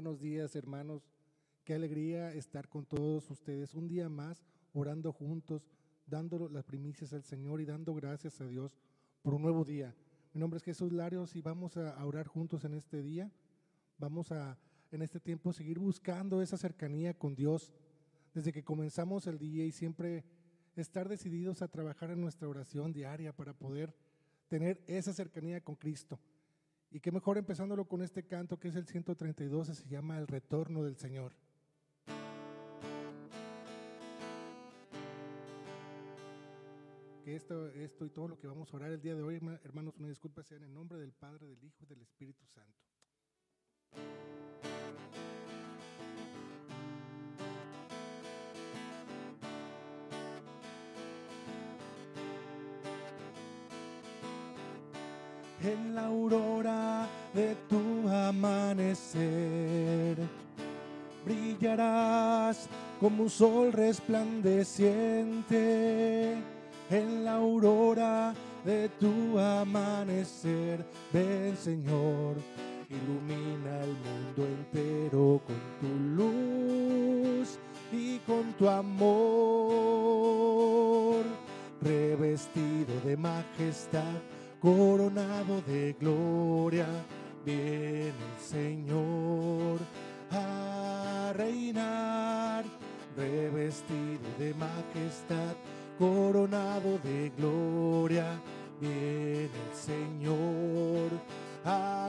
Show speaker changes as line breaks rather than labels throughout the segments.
buenos días, hermanos. Qué alegría estar con todos ustedes un día más, orando juntos, dando las primicias al Señor y dando gracias a Dios por un nuevo día. Mi nombre es Jesús Larios y vamos a orar juntos en este día. Vamos a, en este tiempo, seguir buscando esa cercanía con Dios desde que comenzamos el día y siempre estar decididos a trabajar en nuestra oración diaria para poder tener esa cercanía con Cristo. Y qué mejor empezándolo con este canto que es el 132, se llama El Retorno del Señor. Que esto y todo lo que vamos a orar el día de hoy, hermanos, una disculpa, sea en el nombre del Padre, del Hijo y del Espíritu Santo. En la aurora de tu amanecer brillarás como un sol resplandeciente. En la aurora de tu amanecer, ven, Señor, ilumina el mundo entero con tu luz y con tu amor. Revestido de majestad, coronado de gloria, viene el Señor a reinar. Revestido de majestad, coronado de gloria, viene el Señor a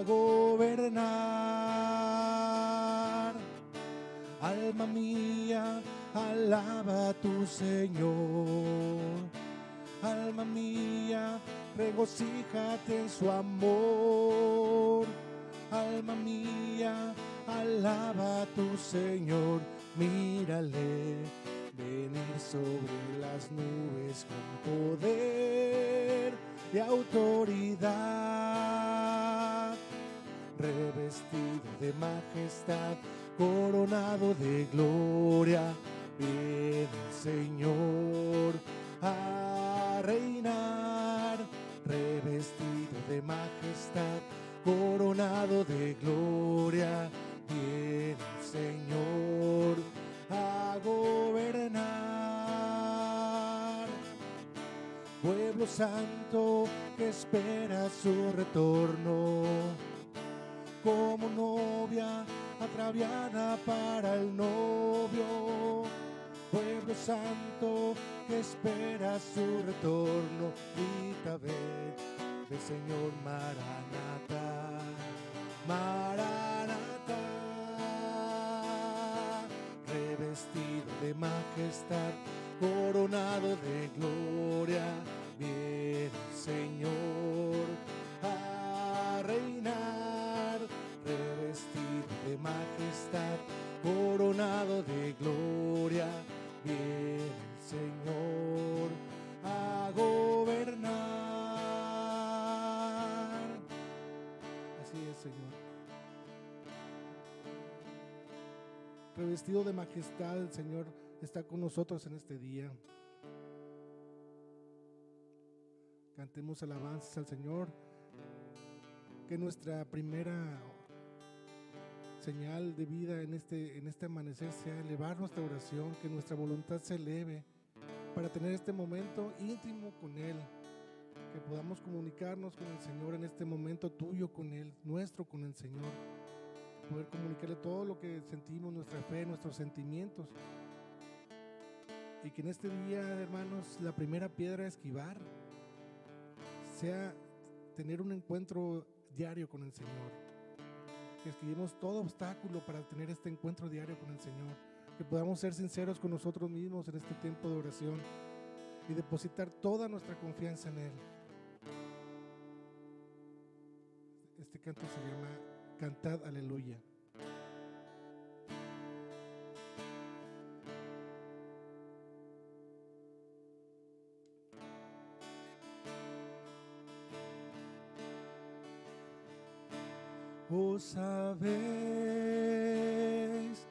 gobernar. Alma mía, alaba a tu Señor. Alma mía, regocíjate en su amor. Alma mía, alaba a tu Señor. Mírale venir sobre las nubes con poder y autoridad. Revestido de majestad, coronado de gloria, viene el Señor a reinar. Revestido de majestad, coronado de gloria, viene el Señor a gobernar. Pueblo santo que espera su retorno, como novia ataviada para el novio. Pueblo santo que espera su retorno, grita ven, del Señor Maranatha, Maranatha. Revestido de majestad, coronado de gloria, viene el Señor a reinar. Revestido de majestad, coronado de gloria, viene el Señor a gobernar. Así es, Señor. Revestido de majestad, el Señor está con nosotros en este día. Cantemos alabanzas al Señor. Que nuestra primera señal de vida en este amanecer sea elevar nuestra oración, que nuestra voluntad se eleve para tener este momento íntimo con Él, que podamos comunicarnos con el Señor en este momento tuyo con Él, nuestro con el Señor, poder comunicarle todo lo que sentimos, nuestra fe, nuestros sentimientos, y que en este día, hermanos, la primera piedra a esquivar sea tener un encuentro diario con el Señor, que esquivemos todo obstáculo para tener este encuentro diario con el Señor, que podamos ser sinceros con nosotros mismos en este tiempo de oración y depositar toda nuestra confianza en Él. Este canto se llama Cantad Aleluya. Os habéis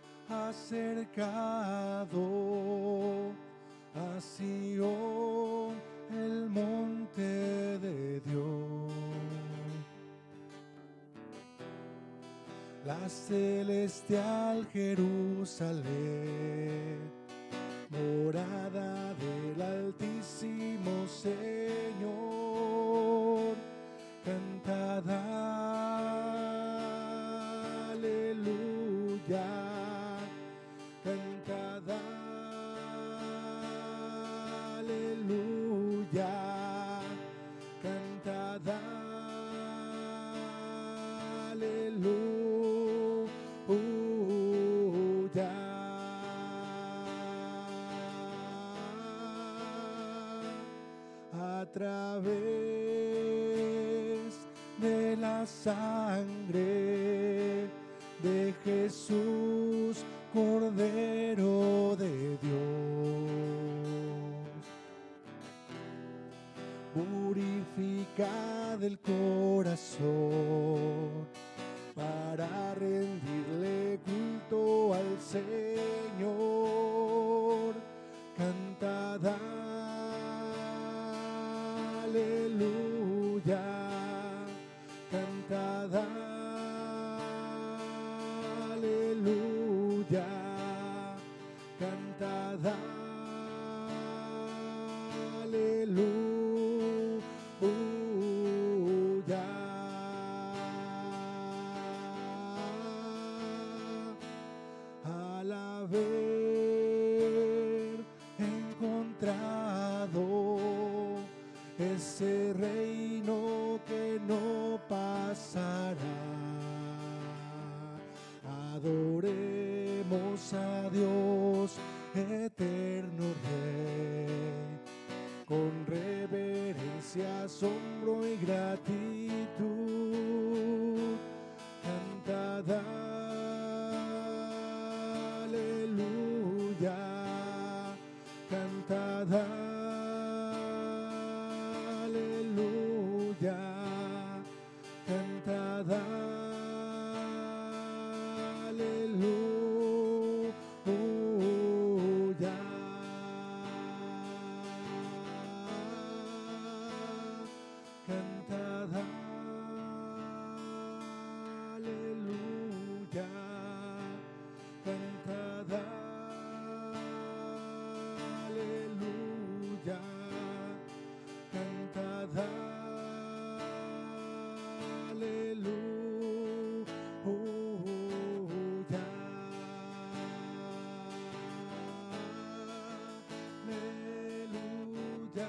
acercado a Sión, el monte de Dios. La celestial Jerusalén, morada del Altísimo Señor, cantad aleluya, cantad aleluya, cantad aleluya. A través de la sangre de Jesús, Cordero de Dios, purificad el corazón para rendirle culto al Señor. Cantad aleluya, cantad aleluya, cantad aleluya. Al haber encontrado ese reino que no pasará, adoremos a Dios, eterno Rey, con reverencia, asombro y gratitud. Cantad aleluya, cantad aleluya, cantad aleluya. Cantad aleluya, cantad aleluya, cantad aleluya. Aleluya.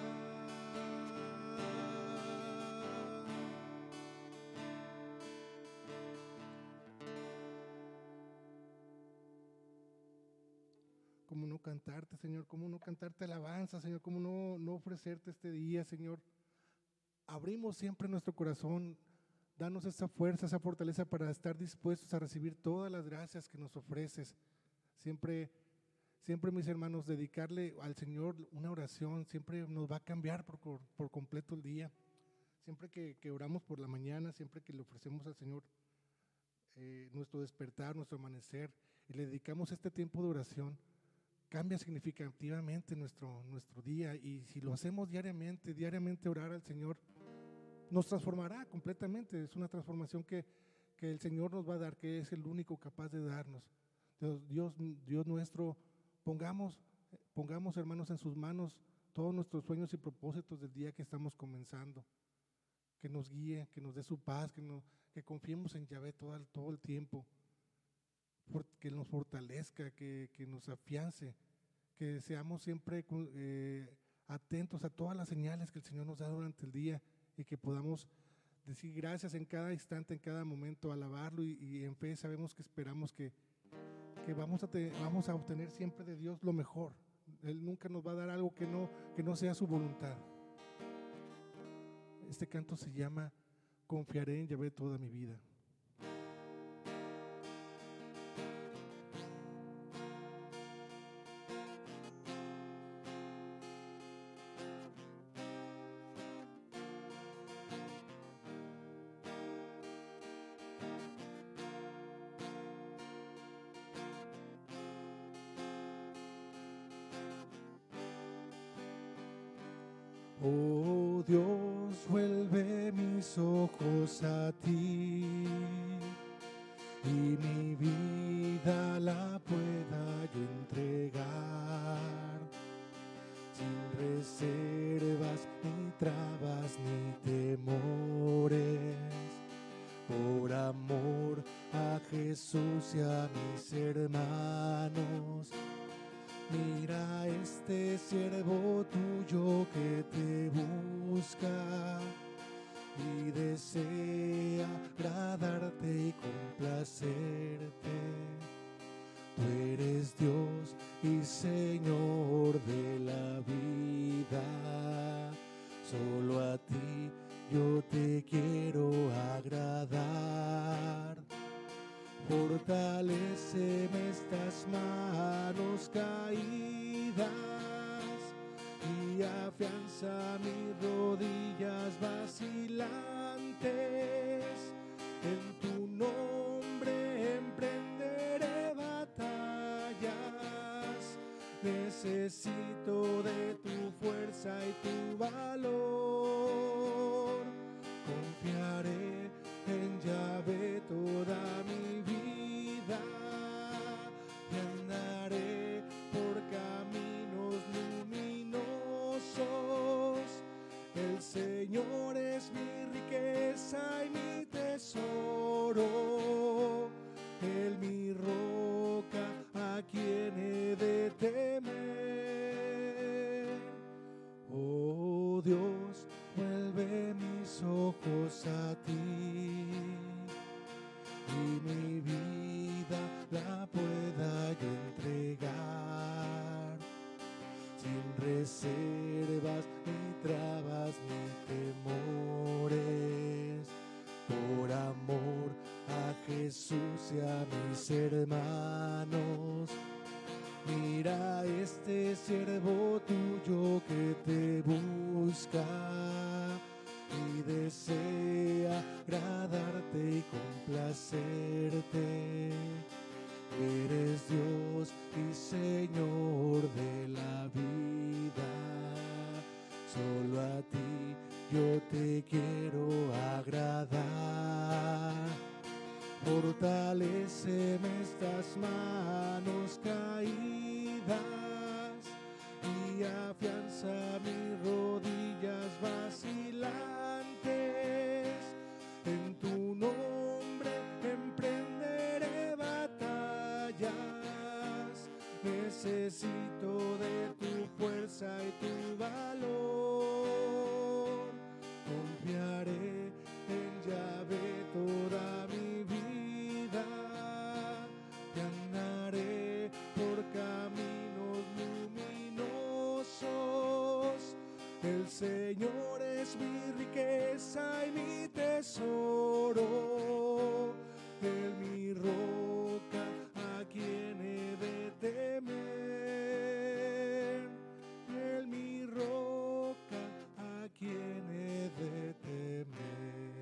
¿Cómo no cantarte, Señor? ¿Cómo no cantarte alabanza, Señor? ¿Cómo no ofrecerte este día, Señor? Abrimos siempre nuestro corazón. Danos esa fuerza, esa fortaleza para estar dispuestos a recibir todas las gracias que nos ofreces. Siempre, mis hermanos, dedicarle al Señor una oración siempre nos va a cambiar por completo el día. Siempre que oramos por la mañana, siempre que le ofrecemos al Señor nuestro despertar, nuestro amanecer, y le dedicamos este tiempo de oración, cambia significativamente nuestro día. Y si lo hacemos diariamente orar al Señor, nos transformará completamente. Es una transformación que el Señor nos va a dar, que es el único capaz de darnos. Dios nuestro, pongamos, hermanos, en sus manos todos nuestros sueños y propósitos del día que estamos comenzando. Que nos guíe, que nos dé su paz, que confiemos en Yahvé todo el tiempo, que nos fortalezca, que nos afiance, que seamos siempre atentos a todas las señales que el Señor nos da durante el día, y que podamos decir gracias en cada instante, en cada momento, alabarlo, y en fe sabemos que esperamos que vamos a obtener siempre de Dios lo mejor. Él nunca nos va a dar algo que no sea su voluntad. Este canto se llama Confiaré en Yahvé toda mi vida. Oh Dios, vuelve mis ojos a ti y mi mis hermanos. Mira este siervo tuyo que te busca y desea agradarte y complacerte. Tú eres Dios y Señor de la vida. Solo a ti yo te quiero agradar. Fortaléceme estas manos caídas y afianza mis rodillas vacilantes. En tu nombre emprenderé batallas. Necesito de tu fuerza y tu valor. Confiaré en Yahvé toda mi vida y andaré por caminos luminosos. El Señor es mi riqueza y mi tesoro, Él mi roca, a quien he de temer. Oh Dios, vuelve mis ojos a ti y mi vida la pueda yo entregar sin reservas ni trabas ni temores, por amor a Jesús y a mis hermanos. Mira este siervo tuyo que te busca y desea agradarte y complacerte. Eres Dios y Señor de la vida. Solo a ti yo te quiero agradar. Fortaléceme estas manos caídas y afianza mis rodillas vacilantes. En tu nombre emprenderé batallas. Necesito de tu fuerza y tu valor. Confiaré en Yahvé toda mi vida y andaré por caminos luminosos. El Señor es mi riqueza y mi tesoro, Él mi roca, a quien he de temer. Él mi roca, a quien he de temer.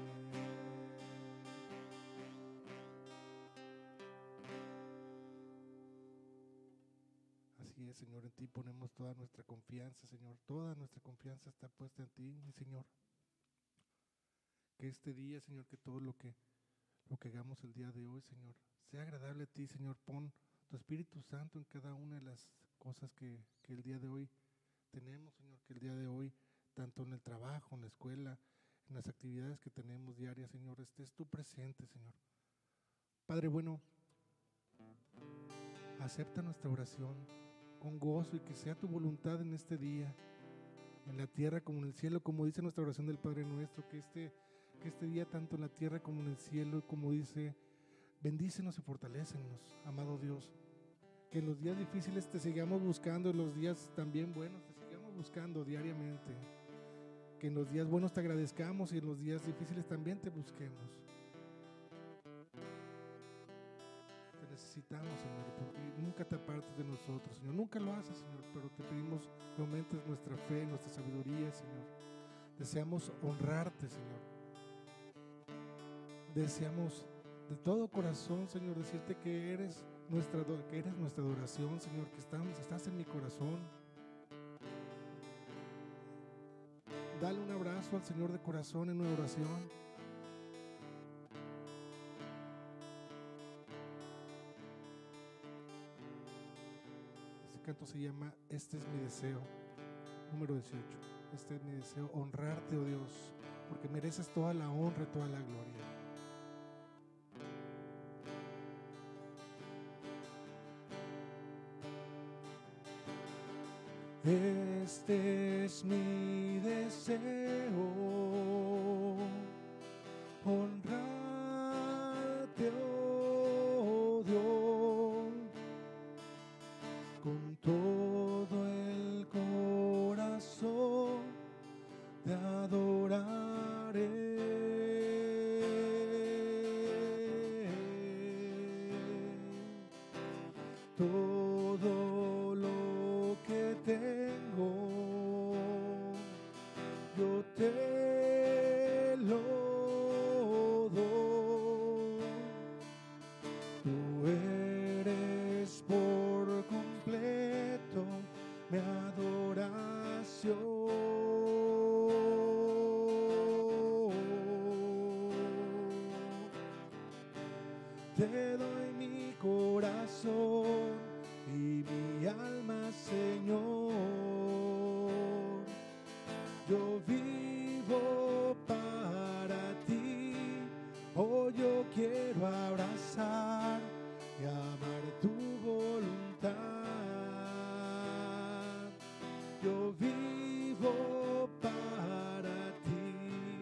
Así es, Señor, en ti ponemos toda nuestra confianza, Señor. Toda nuestra confianza está puesta en ti, mi Señor. Que este día, Señor, que todo lo que hagamos el día de hoy, Señor, sea agradable a ti, Señor. Pon tu Espíritu Santo en cada una de las cosas que el día de hoy tenemos, Señor. Que el día de hoy, tanto en el trabajo, en la escuela, en las actividades que tenemos diarias, Señor, estés tú presente, Señor. Padre bueno, acepta nuestra oración con gozo y que sea tu voluntad en este día, en la tierra como en el cielo, como dice nuestra oración del Padre nuestro, que este día tanto en la tierra como en el cielo, como dice, bendícenos y fortalécenos, amado Dios. Que en los días difíciles te sigamos buscando, en los días también buenos te sigamos buscando diariamente. Que en los días buenos te agradezcamos y en los días difíciles también te busquemos. Te necesitamos, Señor, porque nunca te apartes de nosotros, Señor. Nunca lo haces, Señor, pero te pedimos que aumentes nuestra fe, nuestra sabiduría, Señor. Deseamos honrarte, Señor. Deseamos de todo corazón, Señor, decirte que eres nuestra adoración, Señor, que estás en mi corazón. Dale un abrazo al Señor de corazón en una oración. Este canto se llama Este es mi deseo, número 18. Este es mi deseo, honrarte, oh Dios, porque mereces toda la honra y toda la gloria. Este es mi deseo, honrarte, oh Dios, con todo el corazón te adoraré. Todo lo que tengo, yo te lo doy. Tú eres por completo mi adoración. Te doy mi corazón y mi alma, Señor. Yo vivo para ti, oh, yo quiero abrazar y amar tu voluntad. Yo vivo para ti.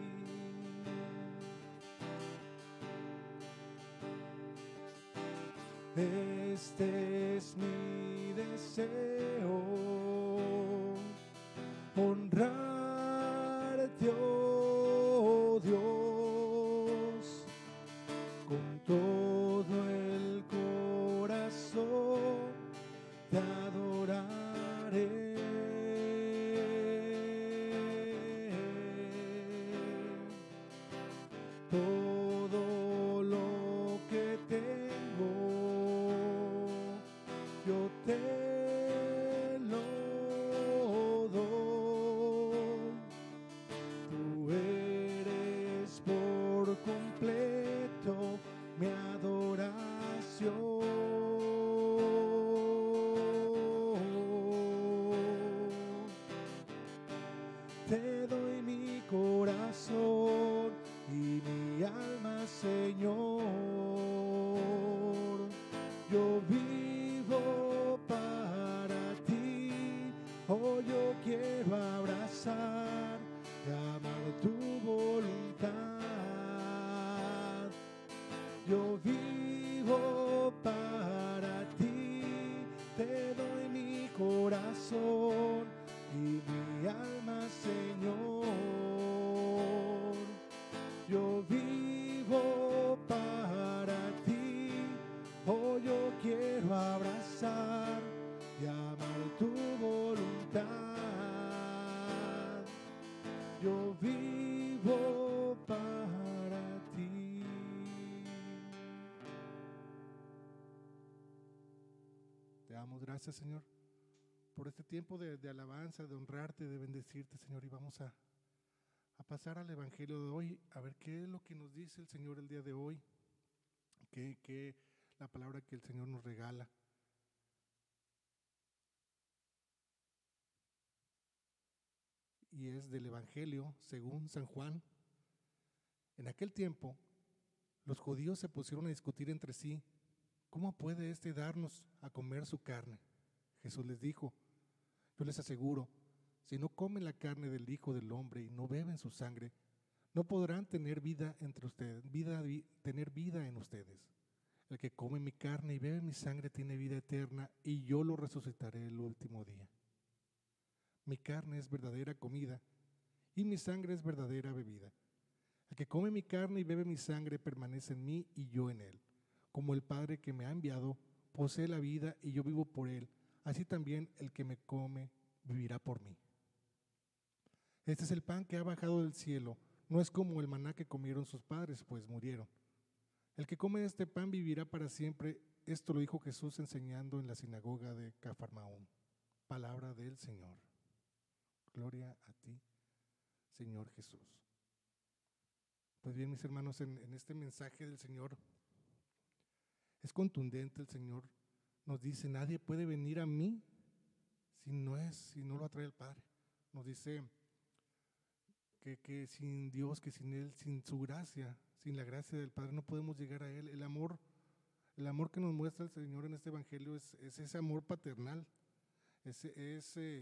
Este es mi deseo, honrarte, oh Dios, con todo el corazón te adoraré. Todo lo que tengo, yo te lo doy. Tú eres por completo mi adoración. Te doy mi corazón y mi alma, Señor. Yo vivo para ti, oh, yo quiero abrazar y amar tu voluntad. Yo vivo para ti, te doy mi corazón y mi alma, Señor. Yo vivo para ti, oh, yo quiero abrazar y amar tu voluntad. Yo vivo para ti. Te damos gracias, Señor, por este tiempo de alabanza, de honrarte, de bendecirte, Señor. Y vamos a pasar al Evangelio de hoy, a ver qué es lo que nos dice el Señor el día de hoy, qué la palabra que el Señor nos regala. Y es del Evangelio según San Juan. En aquel tiempo, los judíos se pusieron a discutir entre sí: ¿cómo puede éste darnos a comer su carne? Jesús les dijo: yo les aseguro, si no comen la carne del Hijo del Hombre y no beben su sangre, no podrán tener vida entre ustedes, tener vida en ustedes. El que come mi carne y bebe mi sangre tiene vida eterna, y yo lo resucitaré el último día. Mi carne es verdadera comida y mi sangre es verdadera bebida. El que come mi carne y bebe mi sangre permanece en mí y yo en él. Como el Padre que me ha enviado posee la vida y yo vivo por él, así también el que me come vivirá por mí. Este es el pan que ha bajado del cielo, no es como el maná que comieron sus padres, pues murieron. El que come este pan vivirá para siempre. Esto lo dijo Jesús enseñando en la sinagoga de Cafarnaúm. Palabra del Señor. Gloria a ti, Señor Jesús. Pues bien, mis hermanos, en este mensaje del Señor es contundente. El Señor nos dice: nadie puede venir a mí si no lo atrae el Padre. Nos dice que sin Dios, que sin Él, sin su gracia, sin la gracia del Padre, no podemos llegar a Él. El amor que nos muestra el Señor en este Evangelio es ese amor paternal, es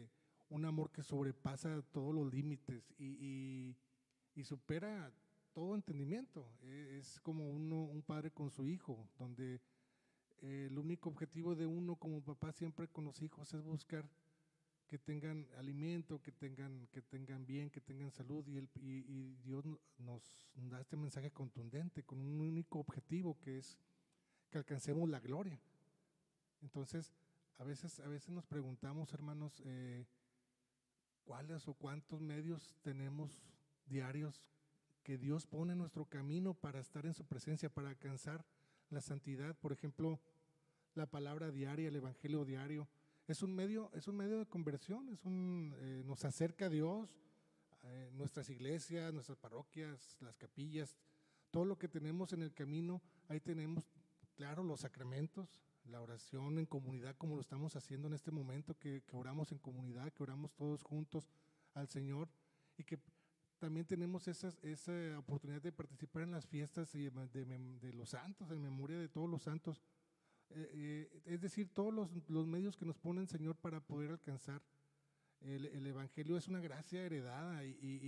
un amor que sobrepasa todos los límites y supera todo entendimiento. Es como un padre con su hijo, donde el único objetivo de uno como papá siempre con los hijos es buscar que tengan alimento, que tengan bien, que tengan salud, y Dios nos da este mensaje contundente con un único objetivo, que es que alcancemos la gloria. Entonces, a veces nos preguntamos, hermanos, ¿cuáles o cuántos medios tenemos diarios que Dios pone en nuestro camino para estar en su presencia, para alcanzar la santidad? Por ejemplo, la palabra diaria, el evangelio diario, es un medio de conversión, nos acerca a Dios, nuestras iglesias, nuestras parroquias, las capillas, todo lo que tenemos en el camino. Ahí tenemos, claro, los sacramentos, la oración en comunidad, como lo estamos haciendo en este momento, que oramos en comunidad, que oramos todos juntos al Señor, y que también tenemos esa oportunidad de participar en las fiestas de los santos, en memoria de todos los santos. Es decir, todos los medios que nos pone el Señor para poder alcanzar el Evangelio es una gracia heredada,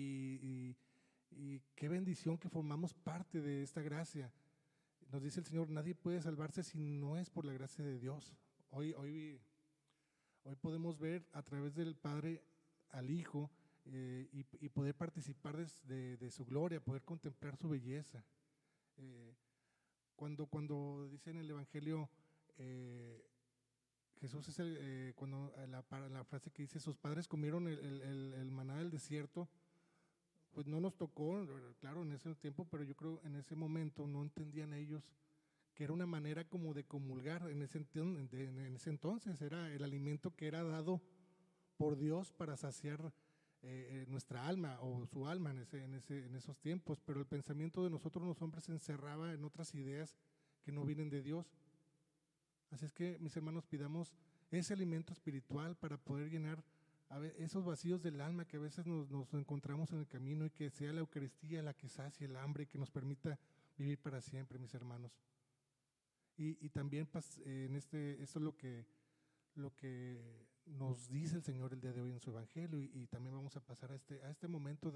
y qué bendición que formamos parte de esta gracia. Nos dice el Señor, nadie puede salvarse si no es por la gracia de Dios. Hoy podemos ver a través del Padre al Hijo, y poder participar de su gloria, poder contemplar su belleza. Cuando dice en el Evangelio, Jesús es cuando la frase que dice, sus padres comieron el maná del desierto, pues no nos tocó, claro, en ese tiempo, pero yo creo en ese momento no entendían ellos que era una manera como de comulgar. En ese entonces era el alimento que era dado por Dios para saciar nuestra alma o su alma en esos tiempos, pero el pensamiento de nosotros los hombres se encerraba en otras ideas que no vienen de Dios. Así es que, mis hermanos, pidamos ese alimento espiritual para poder llenar esos vacíos del alma que a veces nos encontramos en el camino, y que sea la Eucaristía la que sacie el hambre y que nos permita vivir para siempre, mis hermanos. Y también esto es lo que nos dice el Señor el día de hoy en su Evangelio, y también vamos a pasar a este momento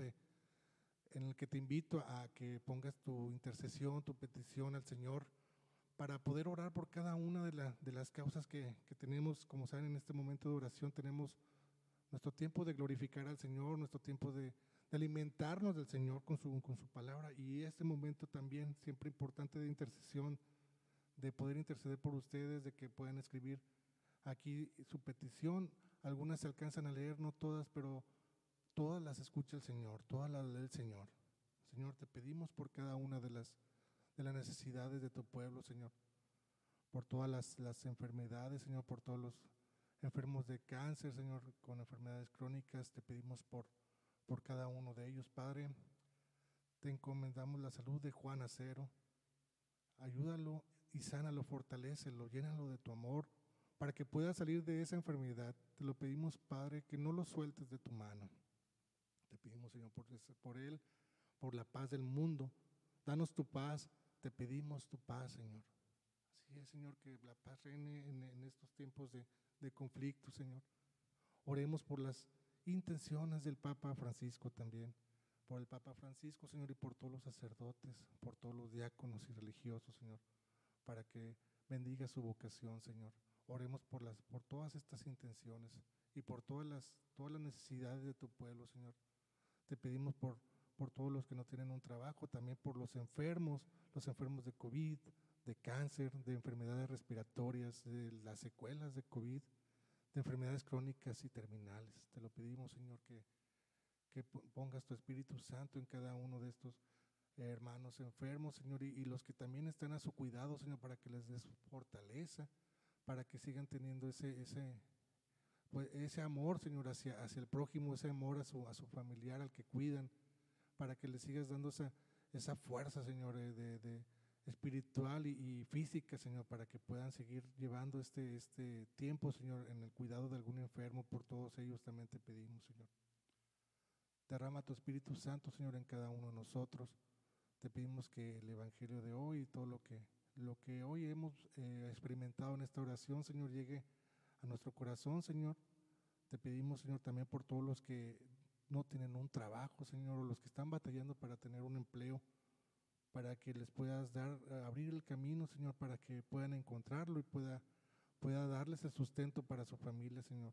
en el que te invito a que pongas tu intercesión, tu petición al Señor, para poder orar por cada una de las causas que tenemos. Como saben, en este momento de oración tenemos nuestro tiempo de glorificar al Señor, nuestro tiempo de alimentarnos del Señor con su palabra, y este momento también siempre importante de intercesión, de poder interceder por ustedes, de que puedan escribir aquí su petición. Algunas se alcanzan a leer, no todas, pero todas las escucha el Señor, todas las lee el Señor. Señor, te pedimos por cada una de las necesidades de tu pueblo, Señor, por todas las enfermedades, Señor, por todos los enfermos de cáncer, Señor, con enfermedades crónicas. Te pedimos por cada uno de ellos, Padre. Te encomendamos la salud de Juan Acero. Ayúdalo y sánalo, fortalécelo, llénalo de tu amor para que pueda salir de esa enfermedad. Te lo pedimos, Padre, que no lo sueltes de tu mano. Te pedimos, Señor, por él, por la paz del mundo. Danos tu paz, te pedimos tu paz, Señor. Así es, Señor, que la paz reine en estos tiempos de conflicto, Señor. Oremos por las intenciones del Papa Francisco también, por el Papa Francisco, Señor, y por todos los sacerdotes, por todos los diáconos y religiosos, Señor, para que bendiga su vocación, Señor. Oremos por todas estas intenciones y por todas las necesidades de tu pueblo, Señor. Te pedimos por todos los que no tienen un trabajo, también por los enfermos de COVID, de cáncer, de enfermedades respiratorias, de las secuelas de COVID, de enfermedades crónicas y terminales. Te lo pedimos, Señor, que pongas tu Espíritu Santo en cada uno de estos hermanos enfermos, Señor, y los que también están a su cuidado, Señor, para que les des fortaleza, para que sigan teniendo ese amor, Señor, hacia el prójimo, ese amor a su familiar, al que cuidan, para que les sigas dando esa fuerza, Señor, de espiritual y física, Señor, para que puedan seguir llevando este tiempo, Señor, en el cuidado de algún enfermo. Por todos ellos también te pedimos, Señor. Derrama tu Espíritu Santo, Señor, en cada uno de nosotros. Te pedimos que el Evangelio de hoy y todo lo que hoy hemos experimentado en esta oración, Señor, llegue a nuestro corazón, Señor, Te pedimos, Señor, también por todos los que no tienen un trabajo, Señor, o los que están batallando para tener un empleo, para que les puedas abrir el camino, Señor, para que puedan encontrarlo y pueda darles el sustento para su familia, Señor.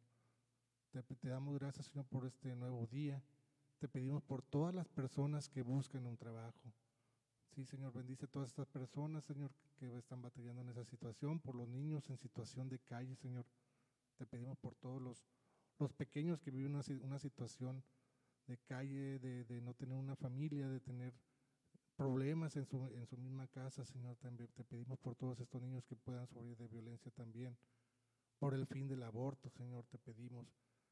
Te damos gracias, Señor, por este nuevo día. Te pedimos por todas las personas que buscan un trabajo. Sí, Señor, bendice a todas estas personas, Señor, que están batallando en esa situación, por los niños en situación de calle, Señor. Te pedimos por todos los pequeños que viven una situación de calle, de no tener una familia, de tener problemas en su misma casa, Señor. También te pedimos por todos estos niños que puedan sufrir de violencia también. Por el fin del aborto, Señor, te pedimos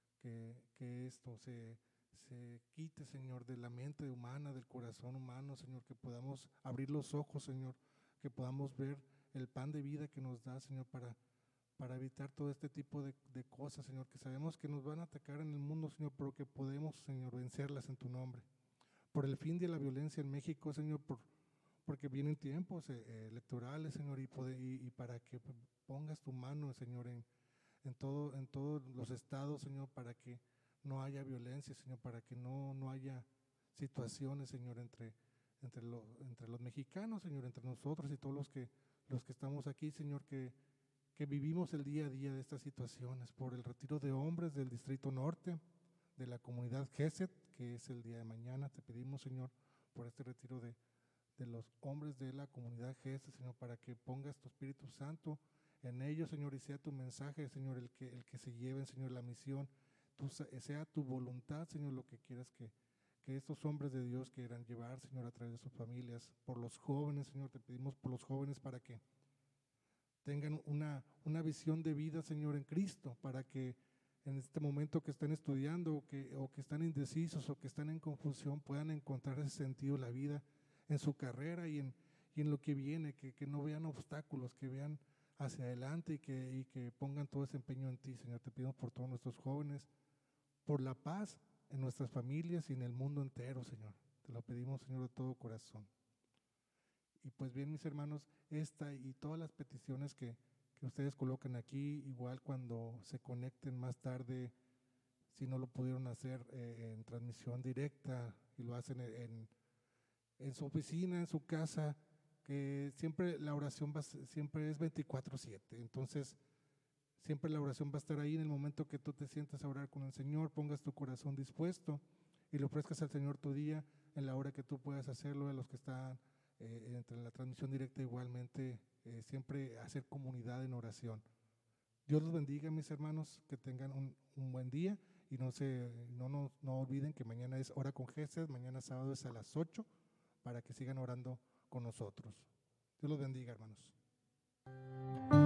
que esto se quite, Señor, de la mente humana, del corazón humano, Señor, que podamos abrir los ojos, Señor, que podamos ver el pan de vida que nos da, Señor, para evitar todo este tipo de cosas, Señor, que sabemos que nos van a atacar en el mundo, Señor, pero que podemos, Señor, vencerlas en tu nombre. Por el fin de la violencia en México, Señor, porque vienen tiempos electorales, Señor, y para que pongas tu mano, Señor, en todos los estados, Señor, para que no haya violencia, Señor, para que no haya situaciones, Señor, entre los mexicanos, Señor, entre nosotros y todos los que estamos aquí, Señor, que vivimos el día a día de estas situaciones, por el retiro de hombres del Distrito Norte, de la comunidad GESET, que es el día de mañana. Te pedimos, Señor, por este retiro de los hombres de la comunidad GESET, Señor, para que pongas tu Espíritu Santo en ellos, Señor, y sea tu mensaje, Señor, el que se lleven, Señor, la misión, sea tu voluntad, Señor, lo que quieras que estos hombres de Dios quieran llevar, Señor, a través de sus familias. Por los jóvenes, Señor, te pedimos por los jóvenes para que tengan una visión de vida, Señor, en Cristo, para que en este momento que están estudiando o que están indecisos o que están en confusión puedan encontrar ese sentido de la vida en su carrera y en lo que viene, que no vean obstáculos, que vean hacia adelante y que pongan todo ese empeño en ti, Señor. Te pido por todos nuestros jóvenes, por la paz en nuestras familias y en el mundo entero, Señor. Te lo pedimos, Señor, de todo corazón. Y pues bien, mis hermanos, esta y todas las peticiones que ustedes colocan aquí, igual cuando se conecten más tarde, si no lo pudieron hacer en transmisión directa y lo hacen en su oficina, en su casa, que siempre la oración siempre es 24/7. Entonces, siempre la oración va a estar ahí en el momento que tú te sientas a orar con el Señor, pongas tu corazón dispuesto y le ofrezcas al Señor tu día en la hora que tú puedas hacerlo. A los que están entre la transmisión directa igualmente, siempre hacer comunidad en oración. Dios los bendiga, mis hermanos, que tengan un buen día y no olviden que mañana es Hora con Jesús, mañana sábado es a las 8 para que sigan orando con nosotros. Dios los bendiga, hermanos.